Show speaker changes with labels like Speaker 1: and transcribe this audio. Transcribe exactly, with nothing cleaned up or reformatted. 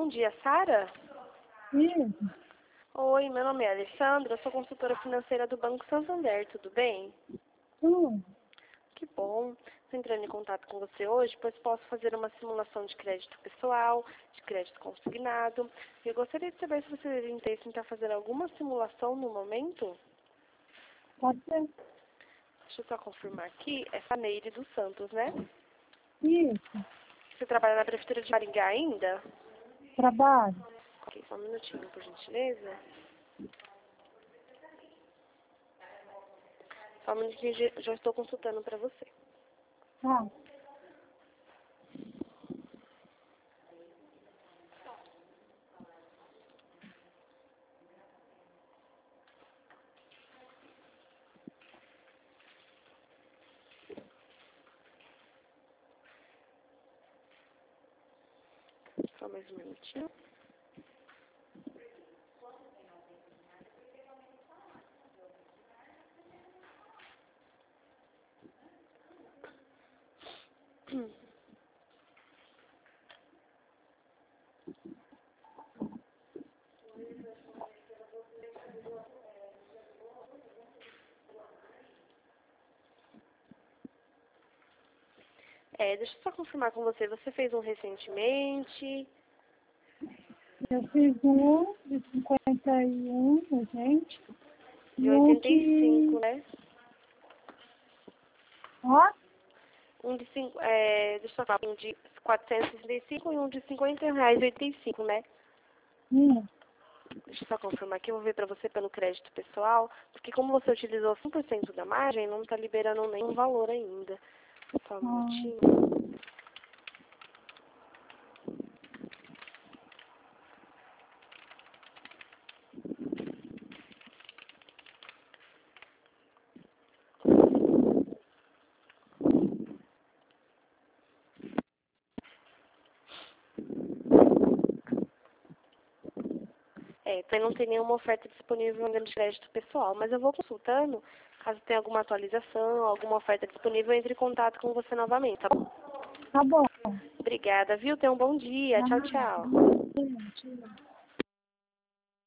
Speaker 1: bom dia, Sara?
Speaker 2: Isso.
Speaker 1: Oi, meu nome é Alessandra, eu sou consultora financeira do Banco Santander, tudo bem?
Speaker 2: Tudo.
Speaker 1: Que bom. Estou entrando em contato com você hoje, pois posso fazer uma simulação de crédito pessoal, de crédito consignado. Eu gostaria de saber se você teria interesse em estar fazendo alguma simulação no momento.
Speaker 2: Pode ser.
Speaker 1: Deixa eu só confirmar aqui, é Faneire dos Santos, né?
Speaker 2: Isso.
Speaker 1: Você trabalha na Prefeitura de Maringá ainda?
Speaker 2: Trabalho.
Speaker 1: Ok, só um minutinho, por gentileza. Só um minutinho, já já estou consultando para você.
Speaker 2: Tá.
Speaker 1: Só mais um minutinho. É, deixa eu só confirmar com você. Você fez um recentemente?
Speaker 2: Eu fiz um de cinquenta e um, gente.
Speaker 1: De
Speaker 2: E um
Speaker 1: oitenta e cinco,
Speaker 2: de...
Speaker 1: né?
Speaker 2: Ó,
Speaker 1: Um de cinco, é, deixa eu falar, um de quatrocentos e sessenta e cinco e um de cinquenta reais e oitenta e cinco, né?
Speaker 2: minha.
Speaker 1: Deixa eu só confirmar aqui, eu vou ver pra você pelo crédito pessoal, porque como você utilizou cem por cento da margem, não tá liberando nenhum valor ainda. Só um
Speaker 2: Ah,
Speaker 1: minutinho. É, então não tem nenhuma oferta disponível ainda de crédito pessoal, mas eu vou consultando, caso tenha alguma atualização, alguma oferta disponível, eu entre em contato com você novamente, tá bom?
Speaker 2: tá bom.
Speaker 1: Obrigada, viu? Tenha um bom dia.
Speaker 2: Tá.
Speaker 1: Tchau, tchau.
Speaker 2: Bom dia. Tchau.